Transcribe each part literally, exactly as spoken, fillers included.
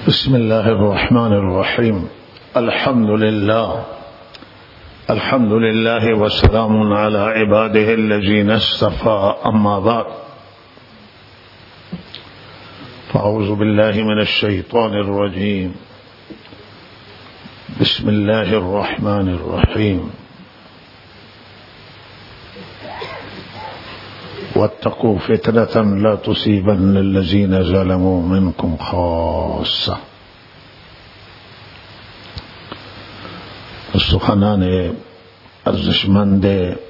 बिस्मिल्लाहिर्रहमानिर्रहीम अल्हम्दुलिल्लाह अल्हम्दुलिल्लाहि वस्सलामुन अला इबादिहिल्लज़ीना इस्तफ़ा अम्मा बाद फ़अऊज़ु बिल्लाहि मिनश्शैतानिर्रजीम बिस्मिल्लाहिर्रहमानिर्रहीम वत्तक़ू फ़ितनतन ला तुसीबन्नल्लज़ीना ज़लमू मिनकुम ख़ास्सा। सुखानान अर्ज़शमंद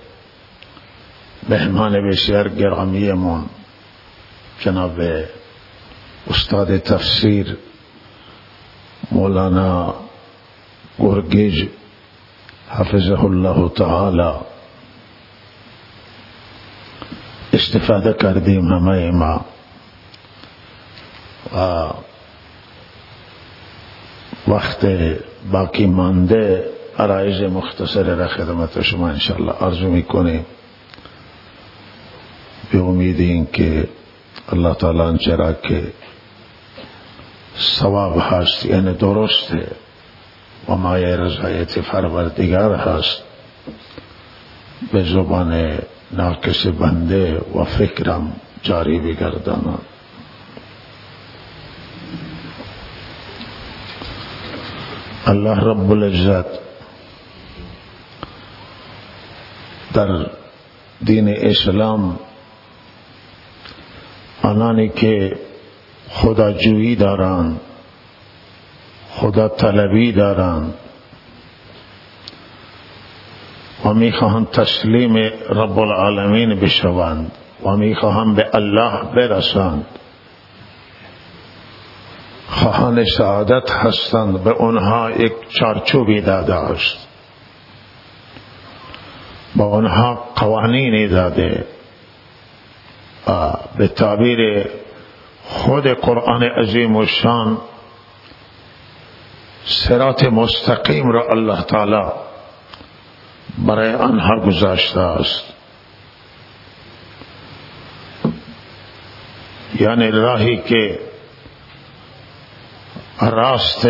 मेहमान बसियार गिरामीमोन जनाब उस्ताद तफसीर मौलाना गुरगिज हफ़िज़हुल्लाह तआला इस्तिफ़ादा कर दी हमें माँ वक्त बाकी मानदे आराइज़ मुख्तसर रा खिदमत शुमा इंशाअल्लाह अर्ज़ु मिकोने बेउम्मीद के अल्लाह ताला चरा के सवाब हस्त यानी दुरुस्त है वमाए रज़ायत फरवरदिगार हस्त बेज़ुबान नाक़िस बंदे व फ़िक्रम जारी भी गर्दाना। अल्लाह रब्बुल इज़्ज़त दर दीन इस्लाम आनाने के खुदा जुई दारान खुदा तलबी दारान वमी खान तस्लीम रब्बुल आलमीन बिशवान वमी खान बे अल्लाह बेरसांद खान सआदत हस्तंद बे उन्हा एक चारचूबी दादा हस्त बे उन्हा कवानीन दादे बेताबीर खुद कुरान अजीम व शान सिरात मुस्तकीम रा अल्लाह ताला बराए अनहा गुज़ाश्ता است यानी राही के रास्ते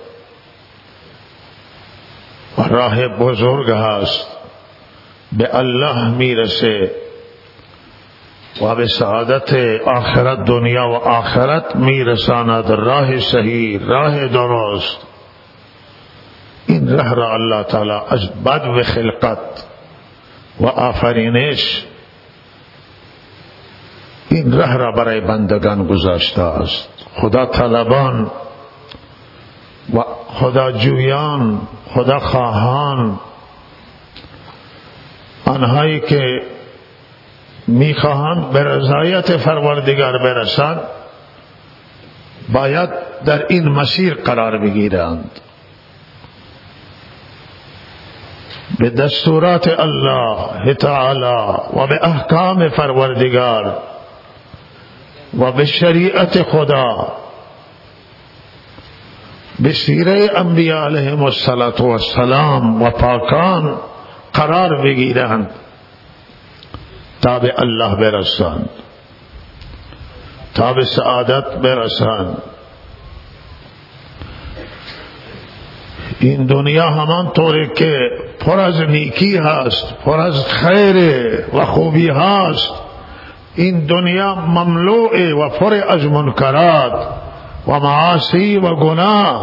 राह बुजुर्ग हस्त बे अल्लाह मीर से वाबे सआदत आखिरत दुनिया व आखिरत मीर सानद राह सही राह दुरुस्त इन रह रा अल्लाह ताला अज बद व खिलकत व आफरीनिश इन रह रा बराए बंदगान गुज़ाश्ता است खुदा तलबान व खुदा जुयान खुदा खाहान अनहाई के मीखान बेरज़ायत फरवरदिगार बेरसान बायत दर इन मसीर करार बिगीरांद बेदस्तूरात अल्लाह तआला व बेअहकाम फरवरदिगार व बेशरीअत खुदा बेसीरे अंबिया अलैहिमुस्सलातु वस्सलाम व पाकान करार बिगीरांद ताबे अल्लाह बेरसान ताबे सआदत बेरसान इन दुनिया हमान तोरे के फरज नीकी हस्त फरज खैर व खूबी हस्त इन दुनिया ममलूए व फर अज मुनकरात व मासी व गुनाह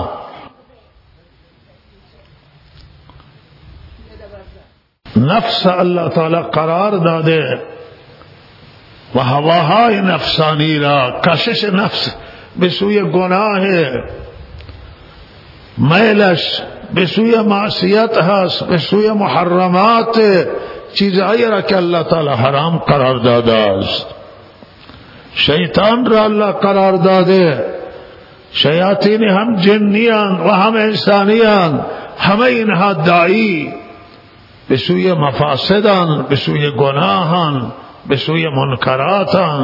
नफ्स अल्लाह ताला करार दादे व हवाहाय नफ्सानी रा कशिश नफ्स बेसुय गुनाह है मैलश बेसुय मासियत हस बेसुय मुहर्रमात चीज आई रखे अल्लाह ताला हराम करार दादास्त शैतान रा अल्लाह करार दादे शयातीन हम जिन्नियान व हम इंसानियान हमें इनहा दाई बेसुय मफासिदान बेसुय गुनाहान बेसुय मुनकरातान।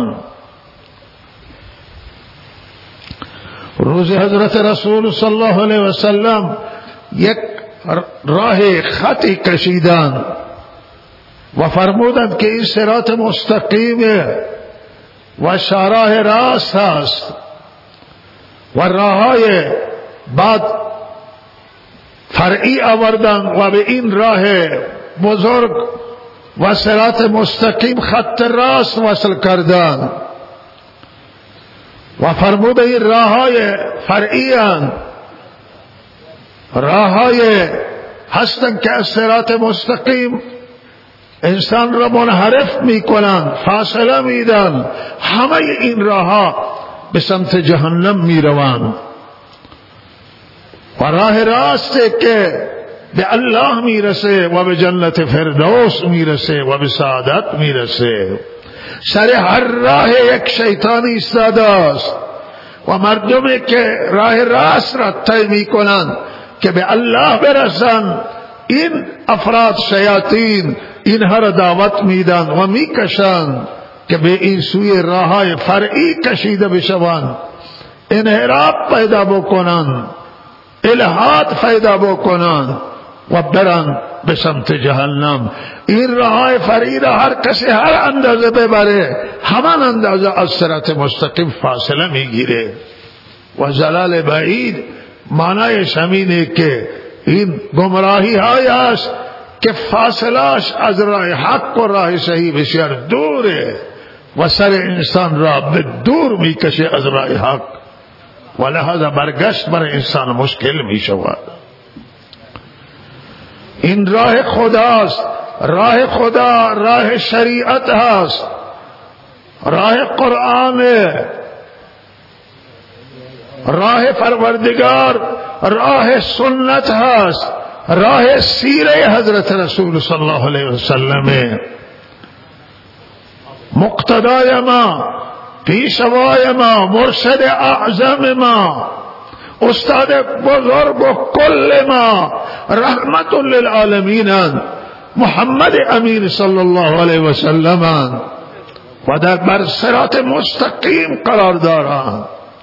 रोज़ हजरत रसूल सल्लल्लाहु अलैहि वसल्लम एक राह खती कशीदान व फरमूदन के इस सिरात मुस्तकीम व शाराह रास हस्त و راههای بعد فرعی آوردن و به این راه بزرگ و صراط مستقیم خط راست وصل کردن و فرمود این راههای فرعی اند، راههای هستند که از صراط مستقیم انسان را منحرف میکنند، فاصله میدن. همه این راهها به سمت جهنم میروند و راه راسته که به الله میرسه و به جنت فردوس میرسه و به سعادت میرسه. سر هر راه یک شیطان ایستاده است و مردمی که راه راست را طی میکنند که به الله برسند، این افراد شیاطین اینها را دعوت میدن و میکشند که به این سوی راههای فرعی کشیده بشوند، انحراف پیدا بکنند، الحاد پیدا بکنند و برند به سمت جهنم. این راههای فرعی را هر کسی هر اندازه ببره، همان اندازه از صراط مستقیم فاصله میگیره. و زلال بعید معنایش همینه که این گمراهی های است که فاصلهش از راه حق و راه صحیح بسیار دوره و سر انسان را به دور میکشه از راه حق و لحاظا برگشت برای انسان مشکل میشود. این راه خداست، راه خدا راه شریعت هست، راه قرآن، راه پروردگار راه سنت هست، راه سیره حضرت رسول صلی الله علیه وسلم. مقتدای ما، پیشوای ما، مرشد اعظم ما، استاد بزرگ و کل ما، رحمت للعالمین، محمد امین صلی الله علیه وسلم و در بر صراط مستقیم قرار دارند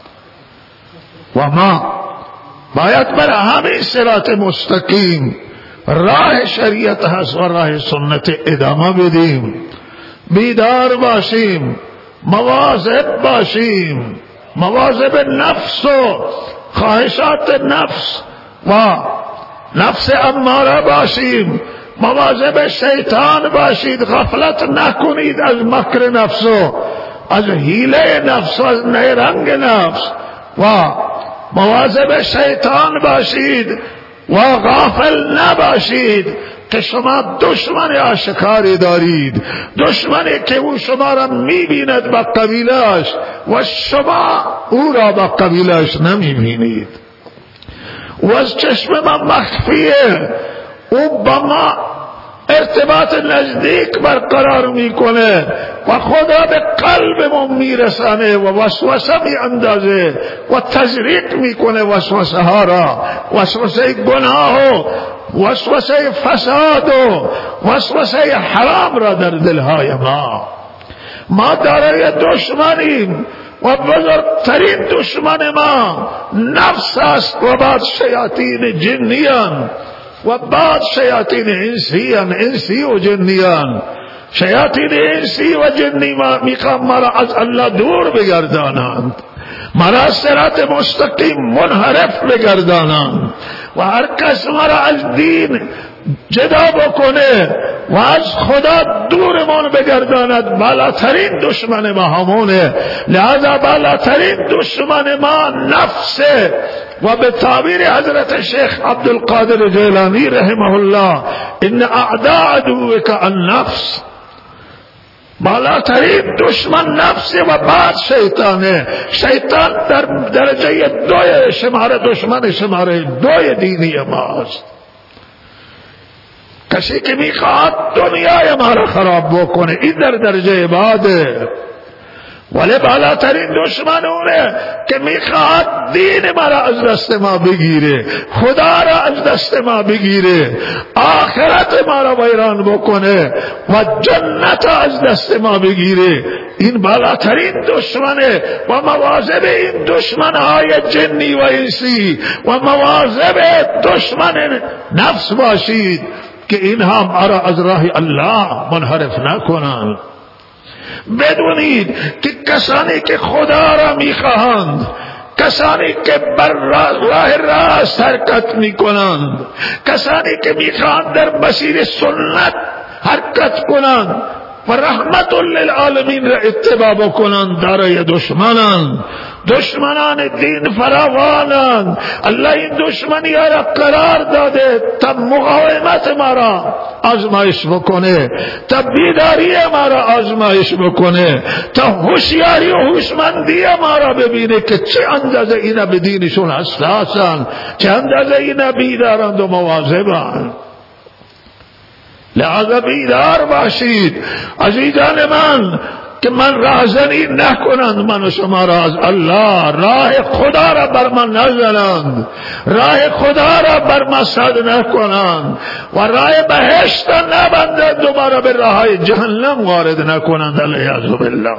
و ما باید بر همین صراط مستقیم راه شریعت هست و راه سنت ادامه بدیم، بیدار باشیم، مواظب باشیم، مواظب نفس و خواهشات نفس و نفس اماره باشیم، مواظب شیطان باشید، غفلت نکنید از مکر نفس و از حیله نفس و از نیرنگ نفس و مواظب شیطان باشید و غافل نباشید که شما دشمن آشکاری دارید، دشمنی که او شما را میبیند با قبیلهش و شما او را با قبیلهش نمیبینید و از چشم ما مخفیه، او با ما ارتباط نزدیک برقرار میکنه و خدا به قلبمون میرسانه و وسوسه می اندازه و تزریق میکنه وسوسه ها را، وسوسه گناه و وسوسه فساد و وسوسه حرام را در دلهای ما. ما دارای دشمنیم و بزرگترین دشمن ما نفس است و بعد شیاطین جنیان و بعد شیاطین انسیان، انسی و جنیان. شیاطین انسی و جنی میخوان مرا از الله دور بگردانند، مرا صراط مستقیم منحرف بگردانند و هر کس مرا از دین جدا بکنه و از خدا دورمون بگرداند، بالاترین دشمن ما همونه. لذا بالاترین دشمن ما نفسه و به تعبیر حضرت شیخ عبدالقادر جیلانی رحمه الله، ان اعداء عدوک النفس، بالاترین دشمن نفسه و بعد شیطانه. شیطان در درجه دوی شماره دشمن شماره دوی دینی ماست. کسی که میخواد دنیای ما را خراب بکنه این در درجه بعده، ولی بالاترین دشمن اونه که میخواد دین ما را از دست ما بگیره، خدا را از دست ما بگیره، آخرت ما را ویران بکنه و جنت از دست ما بگیره. این بالاترین دشمنه و مواظب این دشمنهای جنی و انسی و مواظب دشمن نفس باشید که اینها ما را از راه الله منحرف نکنند. بدونید که کسانی که خدا را میخواهند، کسانی که بر راه راست حرکت می کنند، کسانی که می خواهند در مسیر سنت حرکت کنند و رحمت للعالمین را اتباع بکنند، دارای دشمنان، دشمنان دین فراوانند. الله این دشمنی را قرار داده تا مقاومت ما را آزمایش بکنه، تا بیداری ما را آزمایش بکنه، تا هوشیاری و هوشمندی ما را ببینه که چه اندازه اینا به دینشون حساسند، چه اندازه اینا بیدارند و مواظبند. لہذا بیدار باشید عزیزان من که من راهزنی نکنند من و شما را از الله، راه خدا را بر من نزنند، راه خدا را بر من سد نکنند و راه بهشت نبندند، دوباره به راه جهنم وارد نکنند. علیاذ بالله.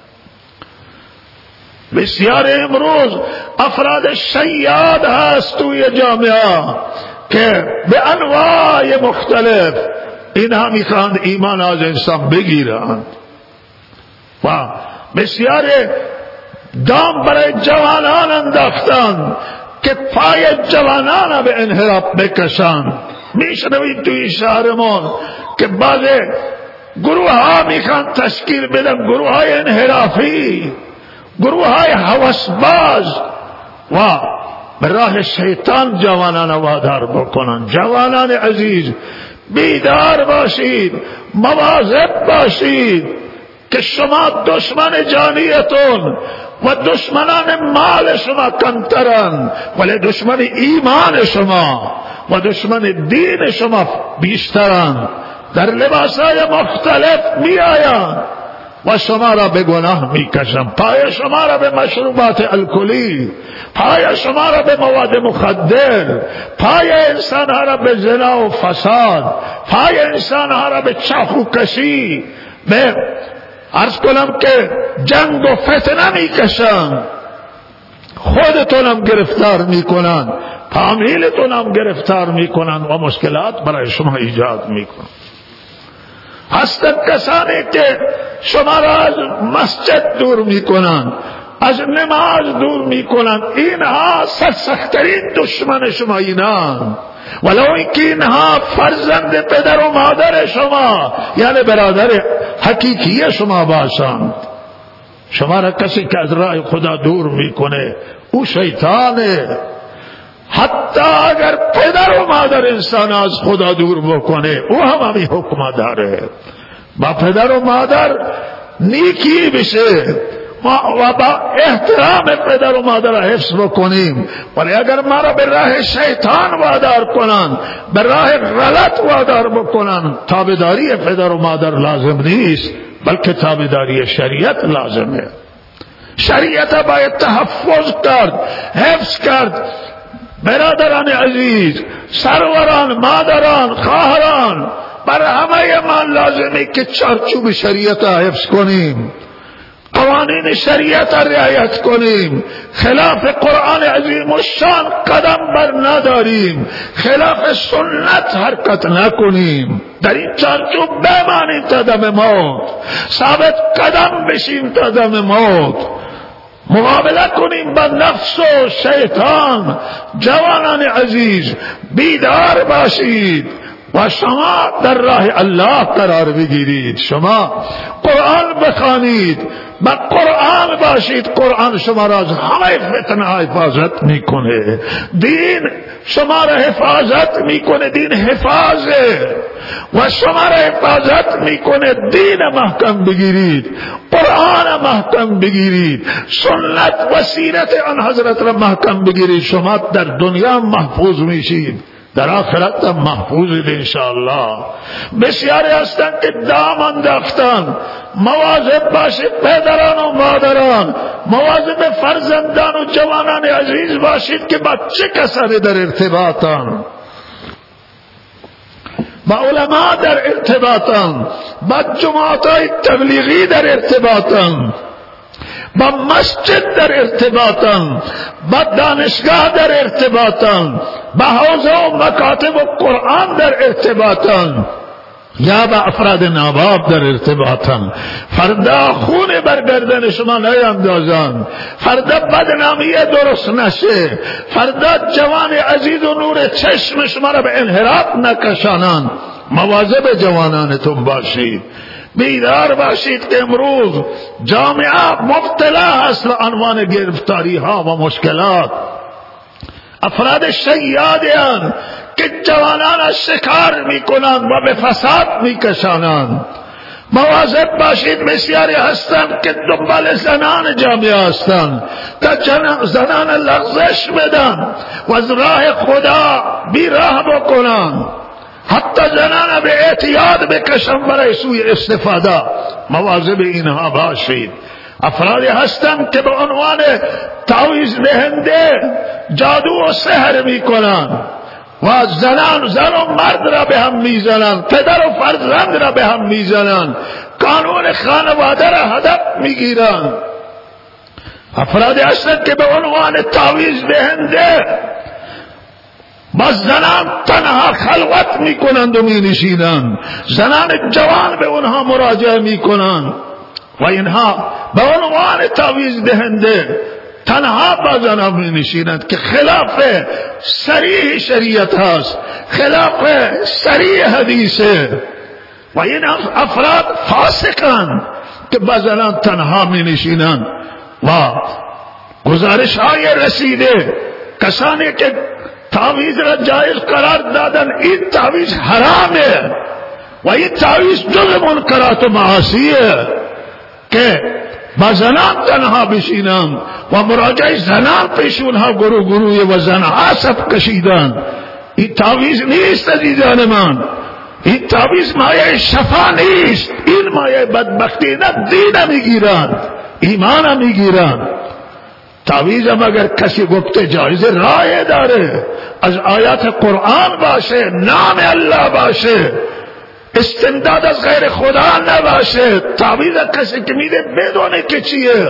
بسیار امروز افراد شیاد هست توی جامعه که به انواع مختلف اینها میخواهند ایمان از انسان بگیرند و بسیار دام برای جوانان انداختند که پای جوانان به انحراف بکشند. میشنوید توی شهرمان که بعض گروه ها میخواهند تشکیل بدن، گروه های انحرافی، گروه های هوسباز و به راه شیطان جوانان وادار بکنند. جوانان عزیز بیدار باشید، مواظب باشید که شما دشمن جانیتون و دشمنان مال شما کمترند، ولی دشمن ایمان شما و دشمن دین شما بیشترند. در لباسهای مختلف می آیند و شما را به گناه می کشند، پای شما را به مشروبات الکلی، پای شما را به مواد مخدر، پای انسان ها را به زنا و فساد، پای انسان ها را به چاقوکشی، به عرض کنم که جنگ و فتنه می کشند. خودتونم گرفتار می کنند، فامیلتونم گرفتار می کنند و مشکلات برای شما ایجاد می کنند. هستند کسانی که شما را از مسجد دور می کنند، از نماز دور می کنند. اینها سرسخترین دشمن شما اینند، ولو اینکه اینها فرزند پدر و مادر شما یعنی برادر حقیقی شما باشند. شما را کسی که از راه خدا دور می کنه او شیطانه. حتی اگر پدر و مادر انسان از خدا دور بکنه او هم همی حکم داره. با پدر و مادر نیکی بشه و با احترام پدر و مادر را حفظ بکنیم، ولی اگر ما را به راه شیطان وادار کنند، به راه غلط وادار بکنند، تابعداری پدر و مادر لازم نیست، بلکه تابعداری شریعت لازمه. شریعت باید تحفظ کرد، حفظ کرد. برادران عزیز، سروران، مادران، خواهران، بر همه ما لازمه که چارچوب شریعت را حفظ کنیم، قوانین شریعت را رعایت کنیم، خلاف قرآن عظیم و شان قدم بر نداریم، خلاف سنت حرکت نکنیم، در این چارچوب بمانیم تا دم موت، ثابت قدم بشیم تا دم موت، مقابله کنیم با نفس و شیطان. جوانان عزیز بیدار باشید و شما در راه الله قرار بگیرید. شما قرآن بخوانید، با قرآن باشید. قرآن شما را از همه فتنه حفاظت میکنه، دین شما را حفاظت میکنه، دین حفاظه و شما را حفاظت میکنه. دین محکم بگیرید، قرآن محکم بگیرید، سنت و سیرت آن حضرت را محکم بگیرید. شما در دنیا محفوظ میشید، در آخرت هم محفوظید انشاءالله. بسیاری هستند که دام انداختند. مواظب باشید پدران و مادران، مواظب فرزندان و جوانان عزیز باشید که با چه کسانی در ارتباطن، با علما در ارتباطن، با جماعتهای تبلیغی در ارتباطن، با مسجد در ارتباطن، با دانشگاه در ارتباطن، با حوزه و مکاتب و قرآن در ارتباطن. یا با افراد ناباب در ارتباطم، فردا خون بر گردن شما نیندازن، فردا بدنامی درست نشه، فردا جوان عزیز و نور چشم شما را به انحراف نکشانند. مواظب جوانانتون باشید، بیدار باشید که امروز جامعه مبتلا هست به عنوان گرفتاری ها و مشکلات. افراد شیادیان که جوانان شکار میکنند و به فساد میکشانند. مواظب باشید، بسیاری هستند که دنبال زنان جامعه هستند تا زنان لغزش بدن و از راه خدا بیراه بکنند، حتی زنان به اعتیاد بکشن برای سوی استفاده. مواظب اینها باشید. افرادی هستند که به عنوان تعویض دهنده جادو و سحر میکنند و زنان زن و مرد را به هم میزنند، پدر و فرزند را به هم میزنند، قانون خانواده را هدف میگیرند. افرادی هستند که به عنوان تعویض دهنده با زنان تنها خلوت میکنند و مینشینند، زنان جوان به اونها مراجعه میکنند و اینها به عنوان تعویض دهنده تنها با زنان مینشینند که خلاف صریح شریعت هست، خلاف صریح حدیثه. و این افراد فاسقند که با زنان تنها مینشینند. و گزارش های رسیده کسانی که تعویض را جایز قرار دادن، این تعویض حرامه و این تعویض جز منکرات و معاصیه که با زنان تنها بشینم و مراجعه زنان پیش اونها گروه گروه و زنها صف کشیدن. این تعویض نیست عزیزان من، این تعویض مایه شفا نیست، این مایه بدبختی نه، دین میگیرند، ایمان میگیرند. تعویضم اگر کسی گفته جایز رای داره، از آیات قرآن باشه، نام الله باشه، استمداد از غیر خدا نباشه. تعویض کسی که میده بدونه که چیه.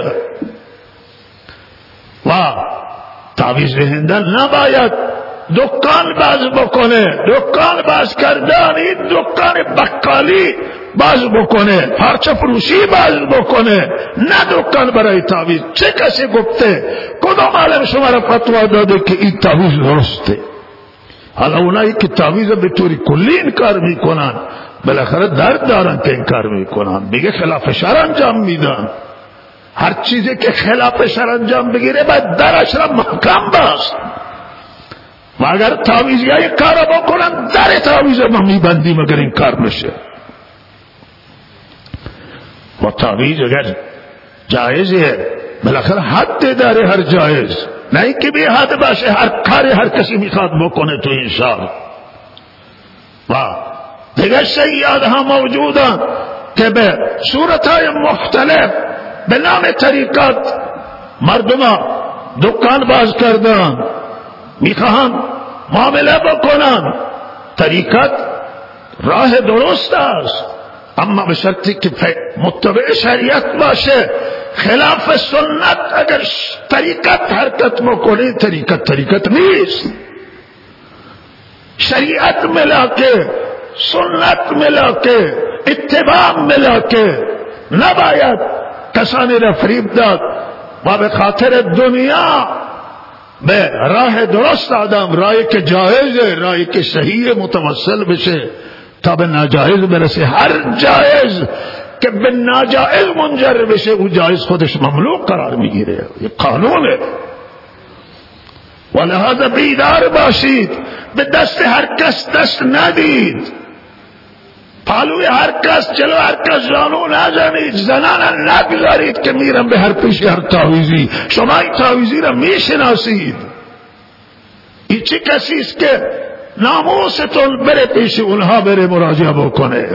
و تعویض دهنده نباید دکان باز بکنه، دکان باز کردن، این دکان بقالی باز بکنه، پارچه فروشی باز بکنه، نه دکان برای تعویض. چه کسی گفته؟ کدام عالم شما را فتوا داده که این تعویض درسته؟ حالا اونایی که تعویض به طوری کلی انکار میکنن بالاخره درد دارن که انکار میکنن، میگه خلاف شرع انجام میدن. هر چیزی که خلاف شرع انجام بگیره باید درش را محکم باست. و اگر تعویضی های کار بکنن در تعویض ما میبندیم اگر این کار نشه. و تعویض اگر جایزه بالاخره حد داره هر جایز، نه اینکه بی حد باشه هر کاری هر کسی میخواد بکنه تو این شهر. و دیگر شیادها موجودن که به صورتهای مختلف به نام طریقات مردم دکان باز کردن، میخواهند معامله بکنن. طریقت راه درست است، اما به شرطی که متبع شریعت باشه. خلاف سنت اگر طریقت حرکت بکنه، طریقت طریقت نیست. شریعت ملاکه، سنت ملاکه، اتباع ملاکه. نباید کسانی را فریب داد و به خاطر دنیا به راه درست آدم، راهی که جایزه، راهی که صحیح متوسل بشه تا به ناجایز برسه. هر جایز که به ناجایز منجر بشه او جایز خودش مملوک قرار میگیره. یہ قانونه. و لہذا بیدار باشید، به دست هر کس دست ندید، پالوی هر کس جلو هر کس جانو نزنید، زنان نگذارید که میرن به هر پیش هر تعویزی. شما این تعویزی را میشناسید. این چه کسی است که ناموستون بره پیش اونها بره مراجعه بکنه؟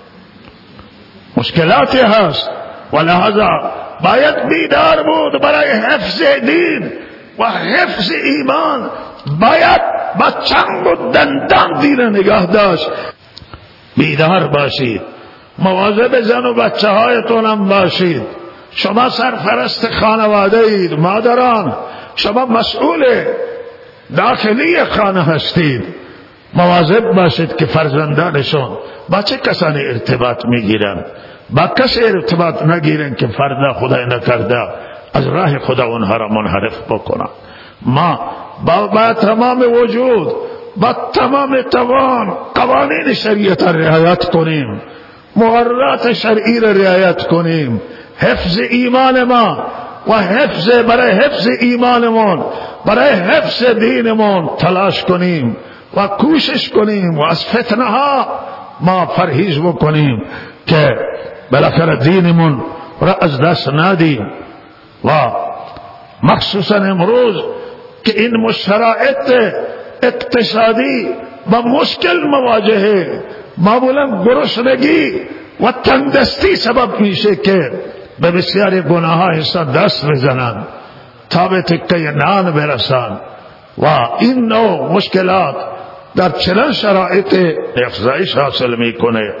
مشکلاتی هست و لحظه باید بیدار بود برای حفظ دین و حفظ ایمان. باید با چنگ و دندان دین نگاه داشت. بیدار باشید، مواظب زن و بچه هایتون هم باشید. شما سرپرست خانواده اید، مادران، شما مسئول داخلی خانه هستید. مواظب باشید که فرزندانشون با چه کسانی ارتباط میگیرن، با کسی ارتباط نگیرن که فردا خدای نکرده از راه خدا اونها را منحرف بکنن. ما با, با تمام وجود، با تمام توان قوانین شریعت رعایت کنیم، مقررات شرعی را رعایت کنیم، حفظ ایمان ما و حفظ برای حفظ ایمانمون، برای حفظ دینمون تلاش کنیم و کوشش کنیم و از فتنه ها ما پرهیز بکنیم که بالاخره دینمون را از دست ندیم. و مخصوصا امروز که این شرایط اقتصادی با مشکل مواجهه، معمولا گرسنگی و تنگدستی سبب میشه که به بسیاری گناه ها انسان دست بزنن تا به تکه نان برسن و این نوع مشکلات در چنان شرایط افزایش حاصل میکنه.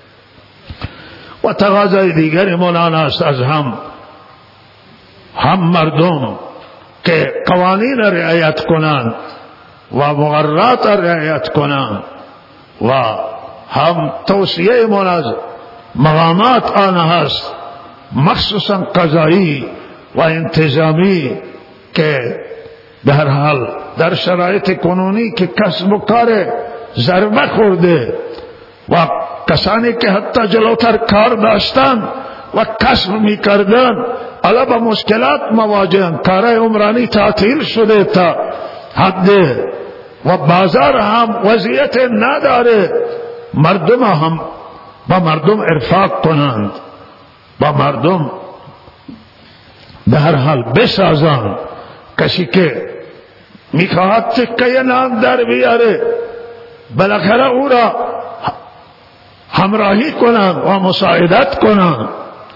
و تقاضای دیگر مولانا است از هم هم مردم که قوانین رعایت کنند و مقررات رعایت کنند و هم توصیه من از مقامات آن هست مخصوصا قضایی و انتظامی که به هر حال در شرایط کنونی که کسب و کار ضربه خورده و کسانی که حتی جلوتر کار داشتن و کسب میکردن الان با مشکلات مواجهن، کارهای عمرانی تعطیل شده تا حد و بازار هم وضعیت نداره. مردم هم با مردم ارفاق کنند، با مردم به هر حال بسازند. کسی که میخواهد تکه نان در بیاره بالاخره او را همراهی کنند و مساعدت کنند.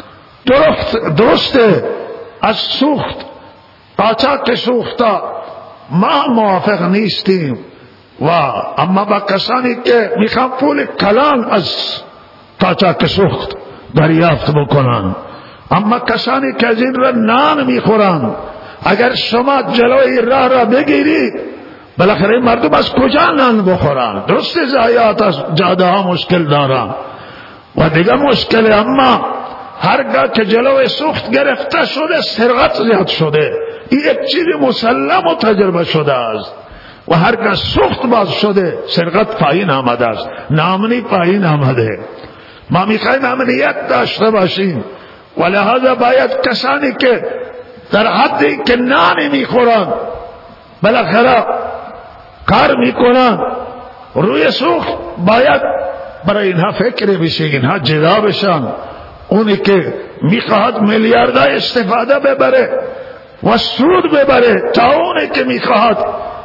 درسته از سوخت قاچاق سوختا ما موافق نیستیم و اما با کسانی که میخوان پول کلان از قاچاق سوخت دریافت بکنن، اما کسانی که از این را نان میخورن اگر شما جلوی راه را بگیرید بالاخره مردم از کجا نان بخورن؟ درسته ضایعات از جاده ها مشکل دارن و دیگه مشکل، اما هرگاه که جلوی سوخت گرفته شده سرقت زیاد شده. این یک چیز مسلم و تجربه شده است و هرگاه سوخت باز شده سرقت پایین آمده است، ناامنی پایین آمده. ما میخوایم امنیت داشته باشیم و لحاظا باید کسانی که در حدی که نانی میخورن بالاخره کار میکنن روی سوخت باید برای اینها فکر بشه، اینها جدا بشن. اونی که میخواهد میلیاردهای استفاده ببره و سود ببره تا اونی که میخواهد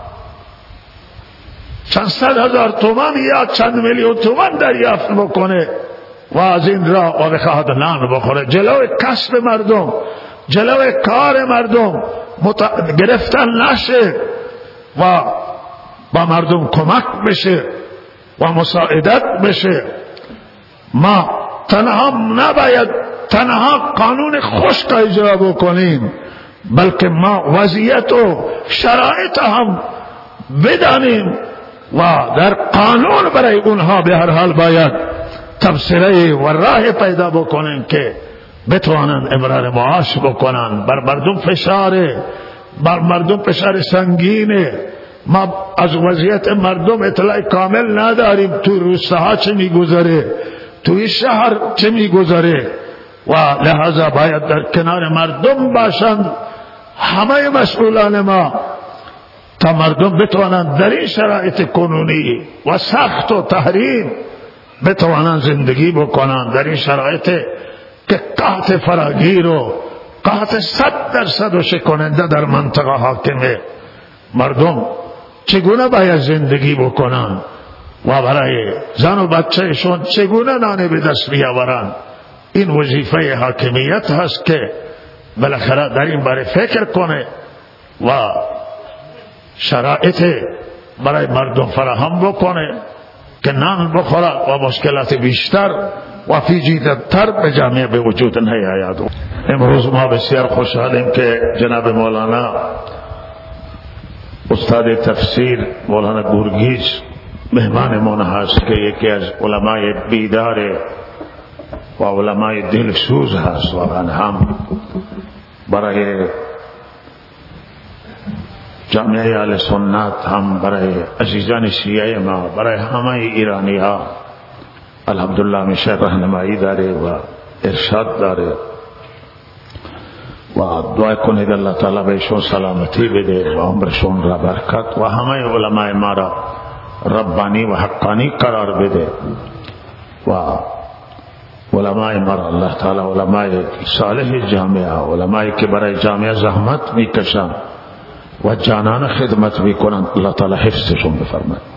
چند صد هزار تومان یا چند میلیون تومان دریافت بکنه و از این راه و بخواهد نان بخوره. جلوی کسب مردم، جلوی کار مردم مت... گرفتن نشه و با مردم کمک بشه و مساعدت بشه. ما تنها نباید تنها قانون خشک اجرا بکنیم بلکه ما وضعیت و شرایط هم بدانیم و در قانون برای اونها به هر حال باید تبصره و راه پیدا بکنیم که بتوانند امرار معاش بکنن. بر مردم فشاره، بر مردم فشار سنگینه. ما از وضعیت مردم اطلاع کامل نداریم، تو روستاها چه میگذره، توی شهر چه میگذره و لحاظا باید در کنار مردم باشند همه مسئولان ما تا مردم بتوانند در این شرایط کنونی و سخت و تحریم بتوانند زندگی بکنند. در این شرایط که قحط فراگیر و قحط صد درصد و شکننده در منطقه حاکمه، مردم چگونه باید زندگی بکنند و برای زن و بچهشون چگونه نان به دست بیاورند؟ این وظیفه حاکمیت هست که بالاخره در این باره فکر کنه و شرایط برای مردم فراهم بکنه که نان بخوره و مشکلات بیشتر و پیچیده‌تر به جامعه به وجود نیاید. امروز ما بسیار خوشحالیم که جناب مولانا استاد تفسیر مولانا گورگیج مهمانمون هست که یکی از علمای بیدار و علمای دلسوز هست، واقعا هم برای جامعه اهل سنت، هم برای عزیزان شیعه ما، برای همه ایرانی ها الحمدلله همیشه راهنمایی داره و ارشاد داره و دعا کنید الله تعالی بهشون سلامتی بده و عمرشون را برکت و همه علماء ما را ربانی و حقانی قرار بده و علماء ما را الله تعالی علماء صالح جامعه، علماء که برای جامعه زحمت میکشن و جانان خدمت میکنند، الله تعالی حفظشون بفرماید.